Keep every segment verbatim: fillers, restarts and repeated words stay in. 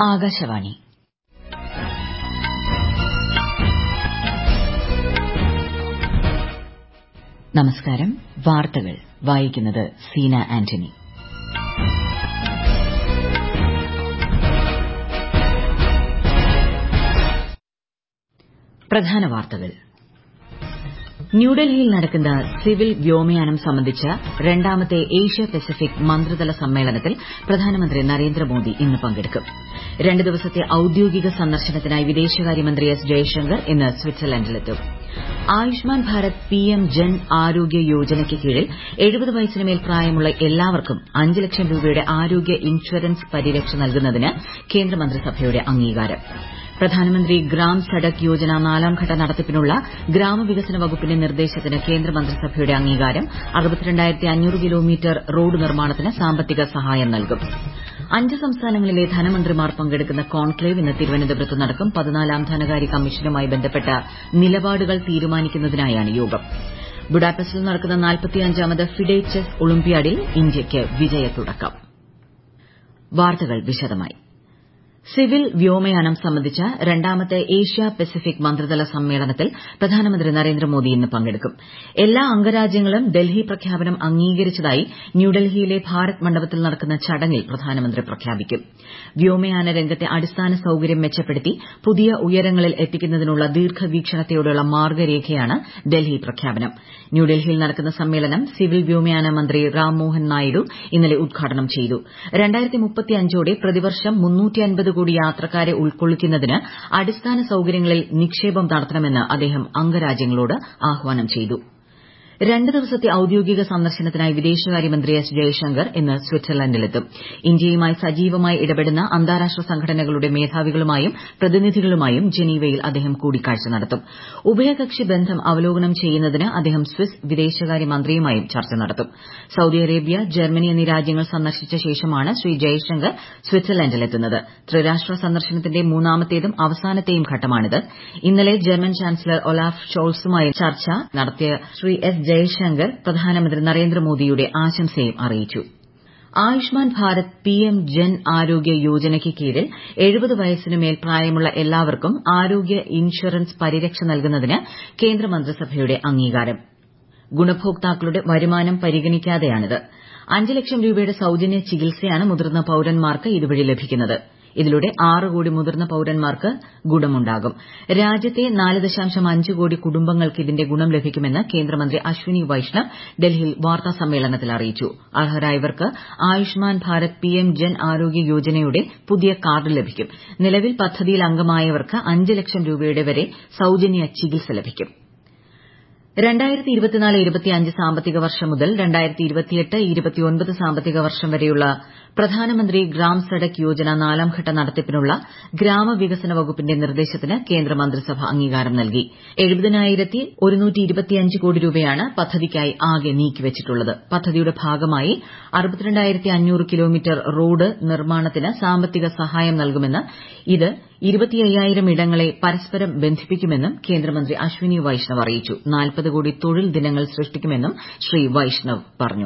ആകാശവാണി. നമസ്കാരം. വാർത്തകൾ വായിക്കുന്നത് സീന ആന്റണി. പ്രധാന വാർത്തകൾ. ന്യൂഡൽഹിയിൽ നടക്കുന്ന സിവിൽ വ്യോമയാനം സംബന്ധിച്ച രണ്ടാമത്തെ ഏഷ്യ പസഫിക് മന്ത്രിതല സമ്മേളനത്തിൽ പ്രധാനമന്ത്രി നരേന്ദ്രമോദി ഇന്ന് പങ്കെടുക്കും. രണ്ട് ദിവസത്തെ ഔദ്യോഗിക സന്ദർശനത്തിനായി വിദേശകാര്യമന്ത്രി എസ് ജയശങ്കർ ഇന്ന് സ്വിറ്റ്സർലൻഡിലെത്തും. ആയുഷ്മാൻ ഭാരത് പിഎം ജൻ ആരോഗ്യ യോജനയ്ക്ക് കീഴിൽ എഴുപത് വയസ്സിന് മേൽ പ്രായമുള്ള എല്ലാവർക്കും അഞ്ച് ലക്ഷം രൂപയുടെ ആരോഗ്യ ഇൻഷുറൻസ് പരിരക്ഷ നൽകുന്നതിന് കേന്ദ്രമന്ത്രിസഭയുടെ അംഗീകാരം. പ്രധാനമന്ത്രി ഗ്രാം സഡക് യോജന നാലാംഘട്ട നടത്തിപ്പിനുള്ള ഗ്രാമവികസന വകുപ്പിന്റെ നിർദ്ദേശത്തിന് കേന്ദ്രമന്ത്രിസഭയുടെ അംഗീകാരം. അറുപത്തിരണ്ടായിരത്തി അഞ്ഞൂറ് കിലോമീറ്റർ റോഡ് നിർമ്മാണത്തിന് സാമ്പത്തിക സഹായം നൽകും. അഞ്ച് സംസ്ഥാനങ്ങളിലെ ധനമന്ത്രിമാർ പങ്കെടുക്കുന്ന കോൺക്ലേവ് ഇന്ന് തിരുവനന്തപുരത്ത് നടക്കും. പതിനാലാം ധനകാര്യ കമ്മീഷനുമായി ബന്ധപ്പെട്ട നിലപാടുകൾ തീരുമാനിക്കുന്നതിനായാണ് യോഗം. ബുഡാപെസ്റ്റിൽ നടക്കുന്ന നാൽപ്പത്തിയഞ്ചാമത് ഫിഡെ ചെസ് ഒളിമ്പ്യാഡിൽ ഇന്ത്യയ്ക്ക് വിജയത്തുടക്കം. വാർത്തകൾ വിശദമായി. സിവിൽ വ്യോമയാനം സംബന്ധിച്ച രണ്ടാമത്തെ ഏഷ്യ പസഫിക് മന്ത്രിതല സമ്മേളനത്തിൽ പ്രധാനമന്ത്രി നരേന്ദ്രമോദി ഇന്ന് പങ്കെടുക്കും. എല്ലാ അംഗരാജ്യങ്ങളും ഡൽഹി പ്രഖ്യാപനം അംഗീകരിച്ചതായി ന്യൂഡൽഹിയിലെ ഭാരത് മണ്ഡപത്തിൽ നടക്കുന്ന ചടങ്ങിൽ പ്രധാനമന്ത്രി പ്രഖ്യാപിക്കും. വ്യോമയാന രംഗത്തെ അടിസ്ഥാന സൌകര്യം മെച്ചപ്പെടുത്തി പുതിയ ഉയരങ്ങളിൽ എത്തിക്കുന്നതിനുള്ള ദീർഘവീക്ഷണത്തോടെയുള്ള മാർഗ്ഗരേഖയാണ് ഡൽഹി പ്രഖ്യാപനം. ന്യൂഡൽഹിയിൽ നടക്കുന്ന സമ്മേളനം സിവിൽ വ്യോമയാന മന്ത്രി റാം മോഹൻ നായിഡു ഇന്നലെ ഉദ്ഘാടനം ചെയ്തു. രണ്ടായിരത്തി മുപ്പത്തിയഞ്ചോടെ പ്രതിവർഷം മുന്നൂറ്റിയൻപത് കോടി യാത്രക്കാരെ ഉൾക്കൊള്ളിക്കുന്നതിന് അടിസ്ഥാന സൌകര്യങ്ങളിൽ നിക്ഷേപം നടത്തണമെന്ന് അദ്ദേഹം അംഗരാജ്യങ്ങളോട് ആഹ്വാനം ചെയ്തു. രണ്ട് ദിവസത്തെ ഔദ്യോഗിക സന്ദർശനത്തിനായി വിദേശകാര്യമന്ത്രി എസ് ജയശങ്കർ ഇന്ന് സ്വിറ്റ്സർലൻഡിലെത്തും. ഇന്ത്യയുമായി സജീവമായി ഇടപെടുന്ന അന്താരാഷ്ട്ര സംഘടനകളുടെ മേധാവികളുമായും പ്രതിനിധികളുമായും ജനീവയിൽ അദ്ദേഹം കൂടിക്കാഴ്ച നടത്തും. ഉഭയകക്ഷി ബന്ധം അവലോകനം ചെയ്യുന്നതിന് അദ്ദേഹം സ്വിസ് വിദേശകാര്യമന്ത്രിയുമായും ചർച്ച നടത്തും. സൌദി അറേബ്യ, ജർമ്മനി എന്നീ രാജ്യങ്ങൾ സന്ദർശിച്ച ശേഷമാണ് ശ്രീ ജയശങ്കർ സ്വിറ്റ്സർലൻഡിലെത്തുന്നത്. ത്രിരാഷ്ട്ര സന്ദർശനത്തിന്റെ മൂന്നാമത്തേതും അവസാനത്തെയും ഘട്ടമാണിത്. ഇന്നലെ ജർമ്മൻ ചാൻസലർ ഒലാഫ് ഷോൾസുമായി ചർച്ച നടത്തിയ ശ്രീ എസ് ജയശങ്കർ പ്രധാനമന്ത്രി നരേന്ദ്രമോദിയുടെ ആശംസയും അറിയിച്ചു. ആയുഷ്മാൻ ഭാരത് പിഎം ജൻ ആരോഗ്യ യോജനയ്ക്ക് കീഴിൽ എഴുപത് വയസ്സിന് മേൽ പ്രായമുള്ള എല്ലാവർക്കും ആരോഗ്യ ഇൻഷുറൻസ് പരിരക്ഷ നൽകുന്നതിന് കേന്ദ്രമന്ത്രിസഭയുടെ അംഗീകാരം. ഗുണഭോക്താക്കളുടെ വരുമാനം പരിഗണിക്കാതെയാണിത്. അഞ്ച് ലക്ഷം രൂപയുടെ സൌജന്യ ചികിത്സയാണ് മുതിർന്ന പൌരന്മാർക്ക് ഇതുവഴി ലഭിക്കുന്നത്. ഇതിലൂടെ ആറ് കോടി മുതിർന്ന പൌരന്മാർക്ക് ഗുണമുണ്ടാകും. രാജ്യത്തെ നാല് ദശാംശം അഞ്ച് കോടി കുടുംബങ്ങൾക്ക് ഇതിന്റെ ഗുണം ലഭിക്കുമെന്ന് കേന്ദ്രമന്ത്രി അശ്വിനി വൈഷ്ണവ് ഡൽഹിയിൽ വാർത്താസമ്മേളനത്തിൽ അറിയിച്ചു. അർഹരായവർക്ക് ആയുഷ്മാൻ ഭാരത് പിഎം ജൻ ആരോഗ്യ യോജനയുടെ പുതിയ കാർഡ് ലഭിക്കും. നിലവിൽ പദ്ധതിയിൽ അംഗമായവർക്ക് അഞ്ച് ലക്ഷം രൂപയുടെ വരെ സൌജന്യ ചികിത്സ ലഭിക്കും. രണ്ടായിരത്തി ഇരുപത്തിനാല് ഇരുപത്തിയഞ്ച് സാമ്പത്തിക വർഷം മുതൽ രണ്ടായിരത്തി ഇരുപത്തിയെട്ട് ഇരുപത്തിയൊൻപത് സാമ്പത്തിക വർഷം വരെയുള്ള പ്രധാനമന്ത്രി ഗ്രാം സഡക് യോജന നാലാംഘട്ട നടത്തിപ്പിനുള്ള ഗ്രാമവികസന വകുപ്പിന്റെ നിർദ്ദേശത്തിന് കേന്ദ്രമന്ത്രിസഭ അംഗീകാരം നൽകി. എഴുപതിനായിരത്തി ഒരുന്നൂറ്റി ഇരുപത്തിയഞ്ച് കോടി രൂപയാണ് പദ്ധതിക്കായി ആകെ നീക്കിവച്ചിട്ടുള്ളത്. പദ്ധതിയുടെ ഭാഗമായി അറുപത്തിരണ്ടായിരത്തി അഞ്ഞൂറ് കിലോമീറ്റർ റോഡ് നിർമ്മാണത്തിന് സാമ്പത്തിക സഹായം നൽകുമെന്ന് ഇത് ഇരുപത്തിയ്യായിരം ഇടങ്ങളെ പരസ്പരം ബന്ധിപ്പിക്കുമെന്നും കേന്ദ്രമന്ത്രി അശ്വിനി വൈഷ്ണവ് അറിയിച്ചു. നാൽപ്പത് കോടി തൊഴിൽ ദിനങ്ങൾ സൃഷ്ടിക്കുമെന്നും ശ്രീ വൈഷ്ണവ് പറഞ്ഞു.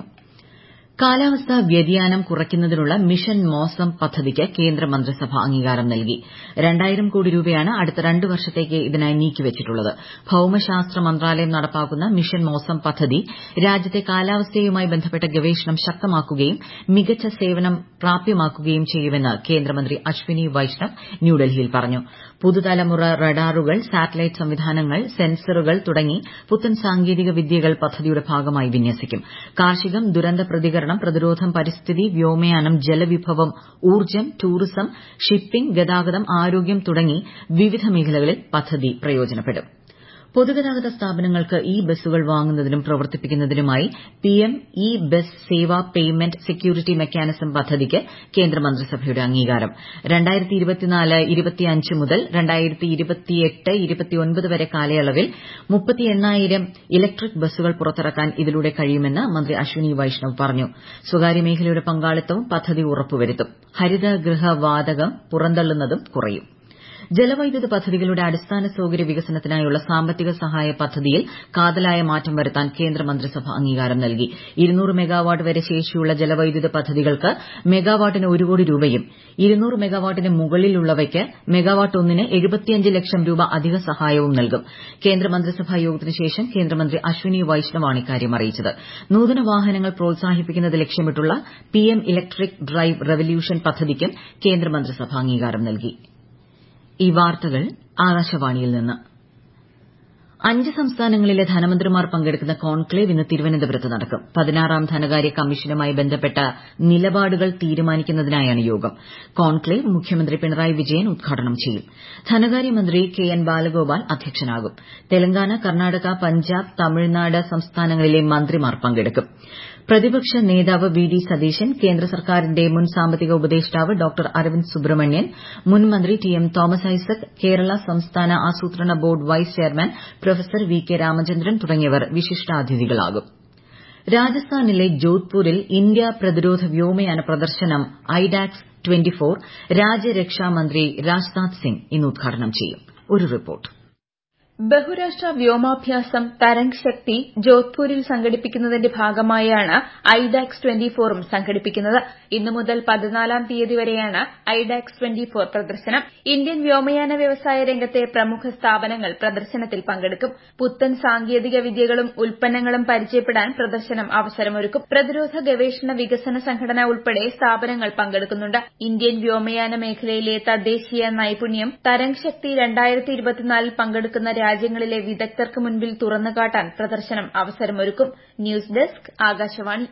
കാലാവസ്ഥാ വ്യതിയാനം കുറയ്ക്കുന്നതിനുള്ള മിഷൻ മോസം പദ്ധതിക്ക് കേന്ദ്രമന്ത്രിസഭ അംഗീകാരം നൽകി. രണ്ടായിരം കോടി രൂപയാണ് അടുത്ത രണ്ട് വർഷത്തേക്ക് ഇതിനായി നീക്കിവച്ചിട്ടുള്ളത്. ഭൌമശാസ്ത്ര മന്ത്രാലയം നടപ്പാക്കുന്ന മിഷൻ മോസം പദ്ധതി രാജ്യത്തെ കാലാവസ്ഥയുമായി ബന്ധപ്പെട്ട ഗവേഷണം ശക്തമാക്കുകയും മികച്ച സേവനം പ്രാപ്യമാക്കുകയും ചെയ്യുമെന്ന് കേന്ദ്രമന്ത്രി അശ്വിനി വൈഷ്ണവ് ന്യൂഡൽഹിയിൽ പറഞ്ഞു. പുതുതലമുറ റഡാറുകൾ, സാറ്റലൈറ്റ് സംവിധാനങ്ങൾ, സെൻസറുകൾ തുടങ്ങി പുത്തൻ സാങ്കേതിക വിദ്യകൾ പദ്ധതിയുടെ ഭാഗമായി വിന്യസിക്കും. കാർഷികം, ദുരന്ത പ്രതികരണം, പ്രതിരോധം, പരിസ്ഥിതി, വ്യോമയാനം, ജലവിഭവം, ഊർജ്ജം, ടൂറിസം, ഷിപ്പിംഗ്, ഗതാഗതം, ആരോഗ്യം തുടങ്ങി വിവിധ മേഖലകളിൽ പദ്ധതി പ്രയോജനപ്പെടും. പൊതുഗതാഗത സ്ഥാപനങ്ങൾക്ക് ഇ ബസ്സുകൾ വാങ്ങുന്നതിനും പ്രവർത്തിപ്പിക്കുന്നതിനുമായി PM e bus Seva payment security mechanism പദ്ധതിക്ക് കേന്ദ്രമന്ത്രിസഭയുടെ അംഗീകാരം. രണ്ടായിരത്തി ഇരുപത്തിനാല് ഇരുപത്തിയഞ്ച് മുതൽ രണ്ടായിരത്തി ഇരുപത്തിയെട്ട് ഇരുപത്തിയൊൻപത് വരെ കാലയളവിൽ മുപ്പത്തി എണ്ണായിരം ഇലക്ട്രിക് ബസ്സുകൾ പുറത്തിറക്കാൻ ഇതിലൂടെ കഴിയുമെന്ന് മന്ത്രി അശ്വിനി വൈഷ്ണവ് പറഞ്ഞു. സ്വകാര്യ മേഖലയുടെ പങ്കാളിത്തവും പദ്ധതി ഉറപ്പുവരുത്തും. ഹരിതഗൃഹ വാതകം പുറന്തള്ളുന്നതും കുറയും. ജലവൈദ്യുത പദ്ധതികളുടെ അടിസ്ഥാന സൌകര്യ വികസനത്തിനായുള്ള സാമ്പത്തിക സഹായ പദ്ധതിയിൽ കാതലായ മാറ്റം വരുത്താൻ കേന്ദ്രമന്ത്രിസഭ അംഗീകാരം നൽകി ഇരുന്നൂറ് മെഗാവാട്ട് വരെ ശേഷിയുള്ള ജലവൈദ്യുത പദ്ധതികൾക്ക് മെഗാവാട്ടിന് ഒരു കോടി രൂപയും ഇരുന്നൂറ് മെഗാവാട്ടിന് മുകളിലുള്ളവയ്ക്ക് മെഗാവാട്ട് ഒന്നിന് എഴുപത്തിയഞ്ച് ലക്ഷം രൂപ അധിക സഹായവും നൽകും കേന്ദ്രമന്ത്രിസഭാ യോഗത്തിന് ശേഷം കേന്ദ്രമന്ത്രി അശ്വിനി വൈഷ്ണവാണ് ഇക്കാര്യം അറിയിച്ചത് നൂതന വാഹനങ്ങൾ പ്രോത്സാഹിപ്പിക്കുന്നത് ലക്ഷ്യമിട്ടുള്ള പിഎം ഇലക്ട്രിക് ഡ്രൈവ് റവല്യൂഷൻ പദ്ധതിക്കും കേന്ദ്രമന്ത്രിസഭ അംഗീകാരം നൽകി ഈ വാർത്തകൾ ആകാശവാണിയിൽ നിന്ന് അഞ്ച് സംസ്ഥാനങ്ങളിലെ ധനമന്ത്രിമാർ പങ്കെടുക്കുന്ന കോൺക്ലേവ് ഇന്ന് തിരുവനന്തപുരത്ത് നടക്കും പതിനാറാം ധനകാര്യ കമ്മീഷനുമായി ബന്ധപ്പെട്ട നിലപാടുകൾ തീരുമാനിക്കുന്നതിനായാണ് യോഗം കോൺക്ലേവ് മുഖ്യമന്ത്രി പിണറായി വിജയൻ ഉദ്ഘാടനം ചെയ്യും ധനകാര്യമന്ത്രി കെ എൻ ബാലഗോപാൽ അധ്യക്ഷനാകും തെലങ്കാന കർണാടക പഞ്ചാബ് തമിഴ്നാട് സംസ്ഥാനങ്ങളിലെ മന്ത്രിമാർ പങ്കെടുക്കും പ്രതിപക്ഷ നേതാവ് വി ഡി സതീശൻ കേന്ദ്ര സർക്കാരിന്റെ മുൻ സാമ്പത്തിക ഉപദേഷ്ടാവ് ഡോക്ടർ അരവിന്ദ് സുബ്രഹ്മണ്യൻ മുൻ മന്ത്രി ടി എം തോമസ് ഐസക് കേരള സംസ്ഥാന ആസൂത്രണ board vice chairman professor V K Ramachandran തുടങ്ങിയവർ വിശിഷ്ടാതിഥികളാകും രാജസ്ഥാനിലെ ജോധ്പൂരിൽ ഇന്ത്യ പ്രതിരോധ വ്യോമയാന പ്രദർശനം ഐഡാക്സ് ഇരുപത്തിനാല് രാജ്യരക്ഷാമന്ത്രി രാജ്നാഥ് സിംഗ് ഇന്ന് ഉദ്ഘാടനം ചെയ്യും ഒരു റിപ്പോർട്ട് ബഹുരാഷ്ട്ര വ്യോമാഭ്യാസം തരംഗ് ശക്തി ജോധ്പൂരിൽ സംഘടിപ്പിക്കുന്നതിന്റെ ഭാഗമായാണ് ഐഡാക്സ് ഇരുപത്തിനാലും സംഘടിപ്പിക്കുന്നത് ഇന്നു മുതൽ പതിനാലാം തീയതി വരെയാണ് ഐഡാക്സ് ഇരുപത്തിനാല് പ്രദർശനം ഇന്ത്യൻ വ്യോമയാന വ്യവസായ രംഗത്തെ പ്രമുഖ സ്ഥാപനങ്ങൾ പ്രദർശനത്തിൽ പങ്കെടുക്കും പുത്തൻ സാങ്കേതിക വിദ്യകളും ഉൽപ്പന്നങ്ങളും പരിചയപ്പെടാൻ പ്രദർശനം അവസരമൊരുക്കും പ്രതിരോധ ഗവേഷണ വികസന സംഘടന ഉൾപ്പെടെ സ്ഥാപനങ്ങൾ പങ്കെടുക്കുന്നുണ്ട് ഇന്ത്യൻ വ്യോമയാന മേഖലയിലെ തദ്ദേശീയ നൈപുണ്യം തരംഗ് ശക്തി രണ്ടായിരത്തി ഇരുപത്തിനാലിൽ പങ്കെടുക്കുന്ന രാജ്യങ്ങളിലെ വിദഗ്ധർക്ക് മുൻപിൽ തുറന്നുകാട്ടാൻ പ്രദർശനം അവസരമൊരുക്കും news desk Akashvani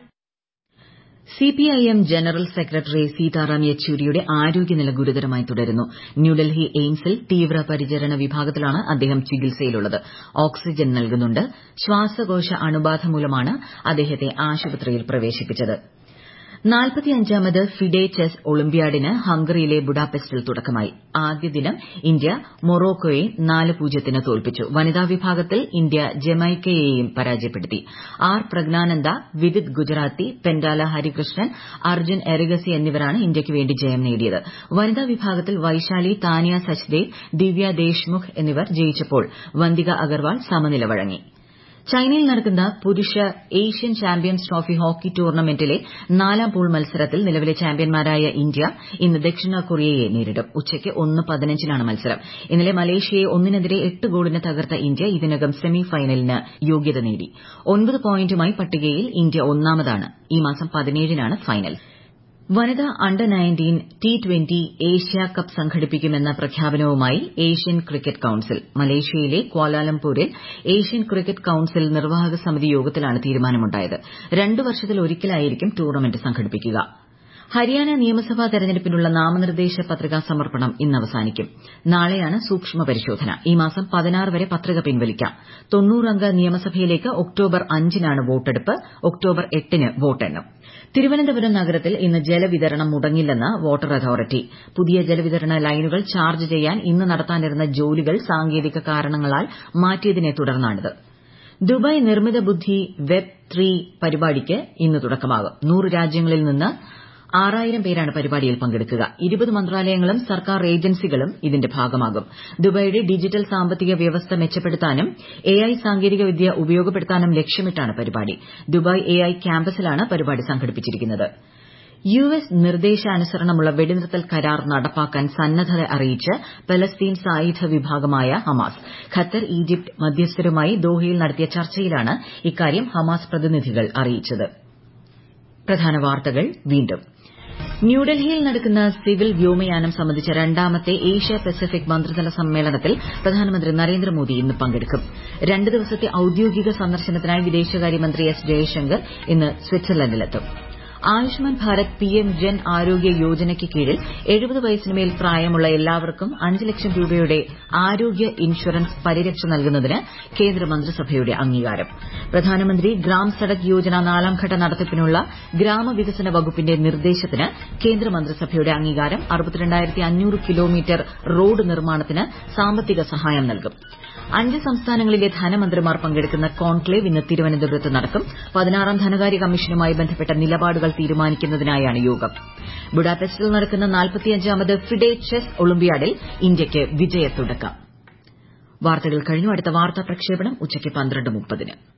CPIM general secretary Sitaram യെച്ചൂരിയുടെ ആരോഗ്യനില ഗുരുതരമായി തുടരുന്നു ന്യൂഡൽഹി എയിംസിൽ തീവ്രപരിചരണ വിഭാഗത്തിലാണ് അദ്ദേഹം ചികിത്സയിലുള്ളത് ഓക്സിജൻ നൽകുന്നുണ്ട് ശ്വാസകോശ അണുബാധ മൂലമാണ് അദ്ദേഹത്തെ ആശുപത്രിയിൽ പ്രവേശിപ്പിച്ചത് നാൽപ്പത്തിയഞ്ചാമത് ഫിഡെ ചെസ് ഒളിമ്പ്യാഡിന് ഹംഗറിയിലെ ബുഡാപെസ്റ്റിൽ തുടക്കമായി ആദ്യ ദിനം ഇന്ത്യ മൊറോക്കോയെ നാല് പൂജ്യത്തിന് തോൽപ്പിച്ചു വനിതാ വിഭാഗത്തിൽ ഇന്ത്യ ജമൈക്കയെയും പരാജയപ്പെടുത്തി ആർ പ്രജ്ഞാനന്ദ വിദിത് ഗുജറാത്തി പെൻഡാല ഹരികൃഷ്ണൻ അർജുൻ എറിഗസി എന്നിവരാണ് ഇന്ത്യയ്ക്ക് വേണ്ടി ജയം നേടിയത് വനിതാ വിഭാഗത്തിൽ വൈശാലി താനിയ സച്ദേവ് ദിവ്യ ദേശ്മുഖ് എന്നിവർ ജയിച്ചപ്പോൾ വന്തിക അഗർവാൾ സമനില വഴങ്ങി ചൈനയിൽ നടക്കുന്ന പുരുഷ ഏഷ്യൻ ചാമ്പ്യൻസ് ട്രോഫി ഹോക്കി ടൂർണമെന്റിലെ നാലാം പൂൾ മത്സരത്തിൽ നിലവിലെ ചാമ്പ്യന്മാരായ ഇന്ത്യ ഇന്ന് ദക്ഷിണ കൊറിയയെ നേരിടും ഉച്ചയ്ക്ക് ഒന്ന് പതിനഞ്ചിനാണ് മത്സരം ഇന്നലെ മലേഷ്യയെ ഒന്നിനെതിരെ എട്ട് ഗോളിന് തകർത്ത ഇന്ത്യ ഇതിനകം സെമി ഫൈനലിന് യോഗ്യത നേടി ഒൻപത് പോയിന്റുമായി പട്ടികയിൽ ഇന്ത്യ ഒന്നാമതാണ് ഈ മാസം പതിനേഴിനാണ് ഫൈനൽ വനിതാ under nineteen T twenty Asia cup സംഘടിപ്പിക്കുമെന്ന പ്രഖ്യാപനവുമായി ഏഷ്യൻ ക്രിക്കറ്റ് കൌൺസിൽ മലേഷ്യയിലെ ക്വാലാലംപൂരിൽ ഏഷ്യൻ ക്രിക്കറ്റ് കൌൺസിൽ നിർവാഹക സമിതി യോഗത്തിലാണ് തീരുമാനമുണ്ടായത് രണ്ട് വർഷത്തിലൊരിക്കലായിരിക്കും ടൂർണമെന്റ് സംഘടിപ്പിക്കുക ഹരിയാന നിയമസഭാ തെരഞ്ഞെടുപ്പിനുള്ള നാമനിർദ്ദേശ പത്രികാ സമർപ്പണം ഇന്ന് അവസാനിക്കും നാളെയാണ് സൂക്ഷ്മ പരിശോധന ഈ മാസം പതിനാറ് വരെ പത്രിക പിൻവലിക്കാം തൊണ്ണൂറംഗ നിയമസഭയിലേക്ക് ഒക്ടോബർ അഞ്ചിനാണ് വോട്ടെടുപ്പ് ഒക്ടോബർ എട്ടിന് വോട്ടെണ്ണും തിരുവനന്തപുരം നഗരത്തിൽ ഇന്ന് ജലവിതരണം മുടങ്ങില്ലെന്ന് വാട്ടർ അതോറിറ്റി പുതിയ ജലവിതരണ ലൈനുകൾ ചാർജ് ചെയ്യാൻ ഇന്ന് നടത്താനിരുന്ന ജോലികൾ സാങ്കേതിക കാരണങ്ങളാൽ മാറ്റിയതിനെ തുടർന്നാണിത് ദുബായ് നിർമ്മിത ബുദ്ധി വെബ് ത്രീ പരിപാടിക്ക് ഇന്ന് തുടക്കമാകും നൂറ് രാജ്യങ്ങളിൽ നിന്ന് ആറായിരം പേരാണ് പരിപാടിയിൽ പങ്കെടുക്കുക ഇരുപത് മന്ത്രാലയങ്ങളും സർക്കാർ ഏജൻസികളും ഇതിന്റെ ഭാഗമാകും ദുബായിയുടെ ഡിജിറ്റൽ സാമ്പത്തിക വ്യവസ്ഥ മെച്ചപ്പെടുത്താനും എഐ സാങ്കേതികവിദ്യ ഉപയോഗപ്പെടുത്താനും ലക്ഷ്യമിട്ടാണ് പരിപാടി ദുബായ് എഐ ക്യാമ്പസിലാണ് പരിപാടി സംഘടിപ്പിച്ചിരിക്കുന്നത് യു എസ് നിർദ്ദേശാനുസരണമുള്ള വെടിനിർത്തൽ കരാർ നടപ്പാക്കാൻ സന്നദ്ധത അറിയിച്ച് പലസ്തീൻ സായുധ വിഭാഗമായ ഹമാസ് ഖത്തർ ഈജിപ്ത് മധ്യസ്ഥരുമായി ദോഹയിൽ നടത്തിയ ചർച്ചയിലാണ് ഇക്കാര്യം ഹമാസ് പ്രതിനിധികൾ അറിയിച്ചത് പ്രധാന വാർത്തകൾ വീണ്ടും ന്യൂഡൽഹിയിൽ നടക്കുന്ന സിവിൽ വ്യോമയാനം സംബന്ധിച്ച രണ്ടാമത്തെ ഏഷ്യ പസഫിക് മന്ത്രിതല സമ്മേളനത്തിൽ പ്രധാനമന്ത്രി നരേന്ദ്രമോദി ഇന്ന് പങ്കെടുക്കും രണ്ട് ദിവസത്തെ ഔദ്യോഗിക സന്ദർശനത്തിനായി വിദേശകാര്യമന്ത്രി എസ് ജയശങ്കർ ഇന്ന് സ്വിറ്റ്സർലൻഡിലെത്തും ആയുഷ്മാൻ ഭാരത് പിഎം ജൻ ആരോഗ്യ യോജനയ്ക്ക് കീഴിൽ എഴുപത് വയസ്സിനുമേൽ പ്രായമുള്ള എല്ലാവർക്കും അഞ്ച് ലക്ഷം രൂപയുടെ ആരോഗ്യ ഇൻഷുറൻസ് പരിരക്ഷ നൽകുന്നതിന് കേന്ദ്ര മന്ത്രിസഭയുടെ അംഗീകാരം പ്രധാനമന്ത്രി ഗ്രാം സഡക് യോജന നാലാംഘട്ട നടത്തിപ്പിനുള്ള ഗ്രാമവികസന വകുപ്പിന്റെ നിർദ്ദേശത്തിന് കേന്ദ്ര മന്ത്രിസഭയുടെ അംഗീകാരം അറുപത്തിരണ്ടായിരത്തി അഞ്ഞൂറ് കിലോമീറ്റർ റോഡ് നിർമ്മാണത്തിന് സാമ്പത്തിക സഹായം നൽകും അഞ്ച് സംസ്ഥാനങ്ങളിലെ ധനമന്ത്രിമാർ പങ്കെടുക്കുന്ന കോൺക്ലേവ് ഇന്ന് തിരുവനന്തപുരത്ത് നടക്കും പതിനാറാം ധനകാര്യ കമ്മീഷനുമായി ബന്ധപ്പെട്ട നിലപാടുകൾ തീരുമാനിക്കുന്നതിനായാണ് യോഗം. ബുഡാപെസ്റ്റിൽ നടക്കുന്ന നാൽപ്പത്തിയഞ്ചാമത് ഫിഡെ ചെസ് ഒളിമ്പ്യാഡിൽ ഇന്ത്യയ്ക്ക് വിജയത്തുടക്കം. വാർത്തകൾ കഴിഞ്ഞു. അടുത്ത വാർത്താ പ്രക്ഷേപണം ഉച്ചയ്ക്ക് പന്ത്രണ്ട് മുപ്പതിന്.